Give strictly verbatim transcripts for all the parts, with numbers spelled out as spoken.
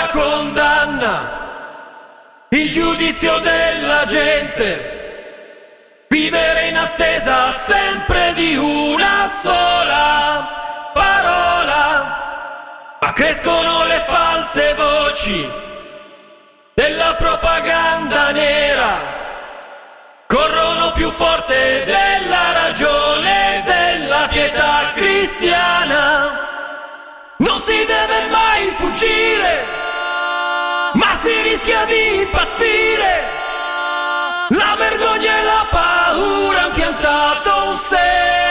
condanna, il giudizio della gente, vivere in attesa sempre di una sola parola, ma crescono le false voci della propaganda nera, corrono più forte della ragione e della pietà cristiana. Non si deve mai fuggire, ma si rischia di impazzire. La vergogna e la paura han piantato un seme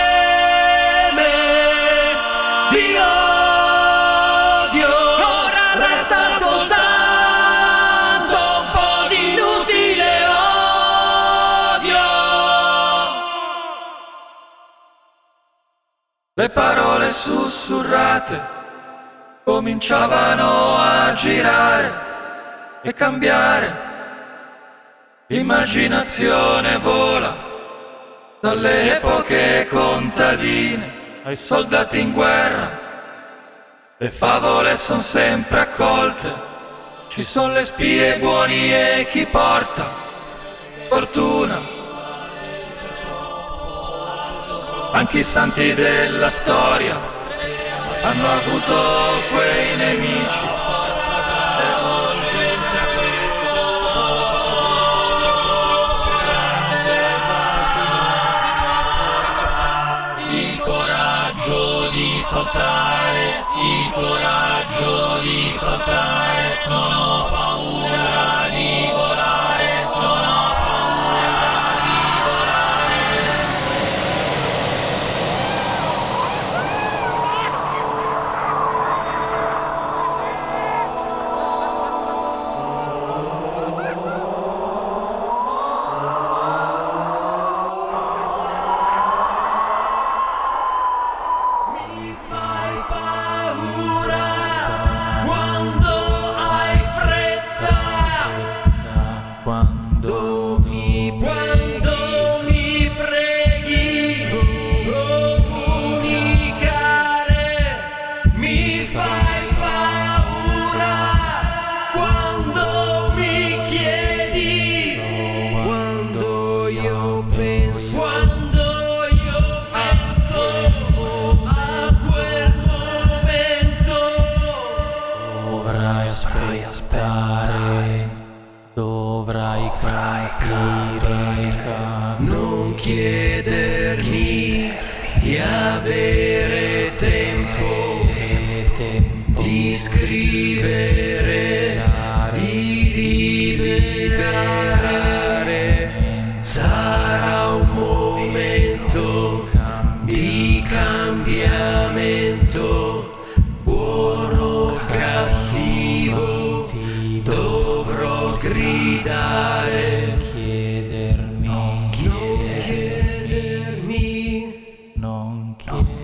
di odio. Ora resta soltanto un po' di inutile odio. Le parole sussurrate cominciavano a girare e cambiare. L'immaginazione vola dalle epoche contadine ai soldati in guerra. Le favole son sempre accolte, ci son le spie buoni e chi porta fortuna. Anche i santi della storia hanno avuto quei nemici. Il coraggio di saltare, il coraggio di saltare, non ho paura di volare, non ho paura di volare. Mi fai paura quando hai fretta, quando mi, quando mi preghi comunicare. Mi fai paura quando mi chiedi, quando io penso, quando io penso a quel momento. Dovrai aspettare, dovrai capire. Non chiedermi di avere tempo, di scrivere, di dividere. Sarà un momento di cambiamento, buono o cattivo, dovrò gridare. Chiedermi, Non chiedermi, non chiedermi.